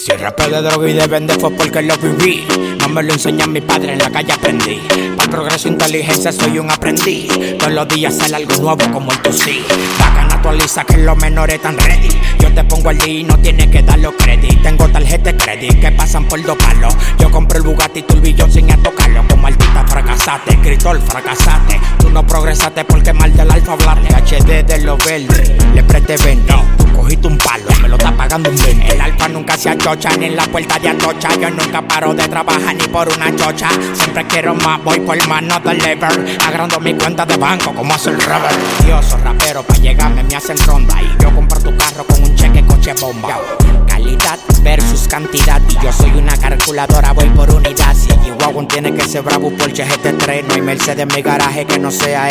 Si rapé de droga y de vender fue porque lo viví. No me lo enseñó mi padre, en la calle aprendí. Para el progreso e inteligencia soy un aprendiz. Todos los días sale algo nuevo como el Tusi. Bacana actualiza que los menores están ready. Yo te pongo al día y no tienes que dar los créditos. Tengo tarjeta de crédito que pasan por 2 palos. Yo compré el Bugatti y Turbillón sin tocarlo. Como artista fracasaste, escritor fracasaste. Tú no progresaste porque mal del alfa hablarle. HD de los verdes, le presté 20. Tú cogiste un palo, me lo está pagando un 20. El alfa nunca se achocha ni en la puerta de Atocha. Yo nunca paro de trabajar ni por una chocha. Siempre quiero más, voy por más, no deliver. Agrando mi cuenta de banco como hace el rubber. Dioso rapero, pa' llegarme me hacen ronda. Y yo compro tu carro con un cheque coche bomba. Calidad versus cantidad. Y yo soy una calculadora, voy por unidad. Si el Wagon tiene que ser Bravo, Porsche GT3. No hay Mercedes en mi garaje que no sea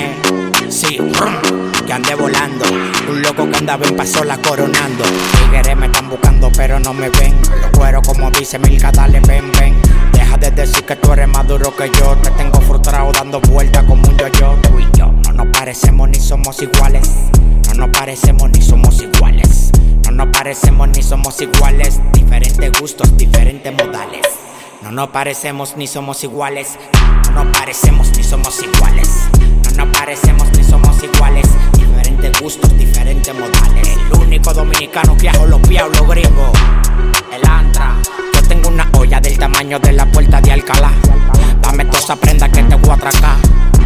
MG. Sí, que ande volando. Un loco que andaba en pasola coronando. Tigres me están buscando pero no me ven. Lo cuero como dice Milka, dale ven, ven. Deja de decir que tú eres más duro que yo. Te tengo frustrado dando vueltas como un yo-yo. Tú y yo no nos parecemos ni somos iguales. No nos parecemos ni somos iguales. No nos parecemos ni somos iguales. Diferentes gustos, diferentes modales. No nos parecemos ni somos iguales. No nos parecemos ni somos iguales. No nos parecemos ni somos iguales. Diferentes gustos, diferentes modales. El único dominicano que hago los piaos, los gringos. El Antra. Yo tengo una olla del tamaño de la puerta de Alcalá. Dame toda esa prenda que te voy a atracar.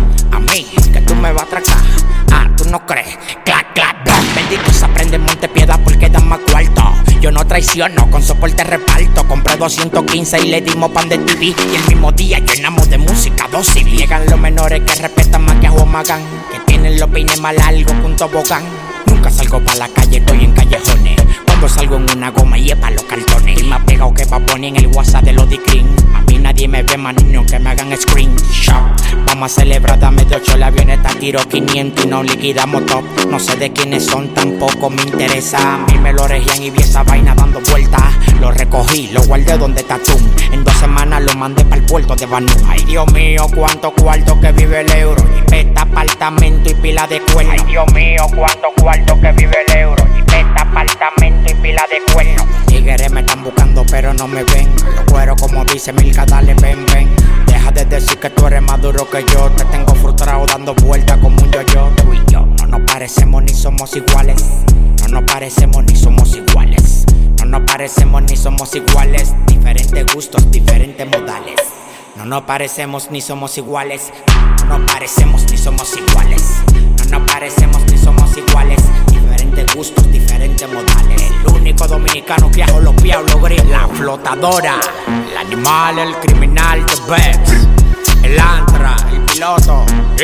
A mí, que tú me vas a atracar. Ah, tú no crees. Clac, clac, bla. Bendito se aprende en Montepiedad porque dan más cuarto. Yo no traiciono, con soporte reparto. Compré 215 y le dimos pan de TV. Y el mismo día llenamos de música 2 CD. Llegan los menores que respetan más que a Huamagán, que tienen los peines más largos que un tobogán. Nunca salgo pa' la calle, estoy en callejones. Cuando salgo en una goma y es pa' los cartones. Y más pegado que Bad Bunny en el WhatsApp de los Dicrin. A mí nadie me ve más niño que me hagan screenshot. Vamos a celebrar, dame de 8 la avioneta, tiro 500 y no liquidamos top. No sé de quiénes son, tampoco me interesa. A mí me lo regían y vi esa vaina dando vueltas. Lo recogí, lo guardé donde está tú. En 2 semanas lo mandé para el puerto de Banú. Ay Dios mío, cuánto cuarto que vive el euro. Jipeta, apartamento y pila de cuerno. Ay Dios mío, cuánto cuarto que vive el euro. Jipeta, apartamento y pila de cuerno. Tigres me están buscando pero no me ven. Lo cuero como dice Milka, dale ven, ven. Deja de decir que tú eres más duro que yo. Te tengo frustrado dando vueltas como un yo-yo. Tú y yo no nos parecemos ni somos iguales. No nos parecemos ni somos iguales. No nos parecemos ni somos iguales. Diferentes gustos, diferentes modales. No nos parecemos ni somos iguales. No nos parecemos ni somos iguales. No nos parecemos ni somos iguales. Diferentes gustos, diferentes modales. El único dominicano que hago los piaos, los gringos. La flotadora, el animal, el criminal, the best. El Antra, el piloto,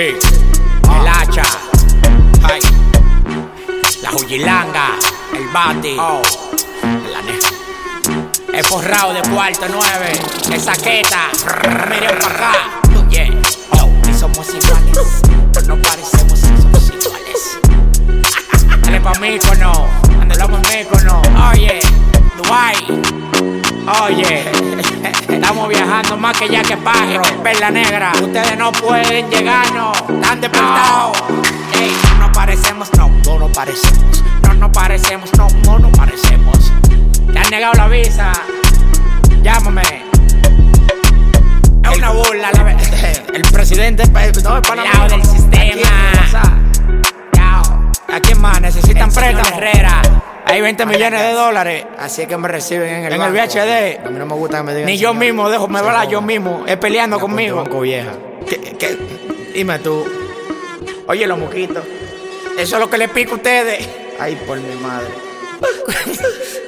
el hacha, ay. La Juyilanga, el bati, la neja. El forrado de cuarto 9, el saqueta, miren pa' acá. Yeah, ni somos iguales. No nos parecemos ni somos iguales. Dale pa' Mícono, andamos en Mícono. Oye, Dubai. Oye, estamos viajando más que ya que Parro, Perla Negra. Ustedes no pueden llegarnos, están despertados. Ey, no nos parecemos, no nos parecemos. No nos parecemos, no nos parecemos. Te han negado la visa, llámame. Es una burla, el presidente no es para nada del sistema. ¿A quién más? Necesitan préstamo. Herrera. Hay 20 millones de dólares. Así es que me reciben en el VHD. A mí no me gusta que me digan. Ni yo mismo dejo, me va yo mismo. Es peleando conmigo. Banco vieja. ¿Qué? Dime tú. Oye, los moquitos. Eso es lo que le pico a ustedes. Ay, por mi madre.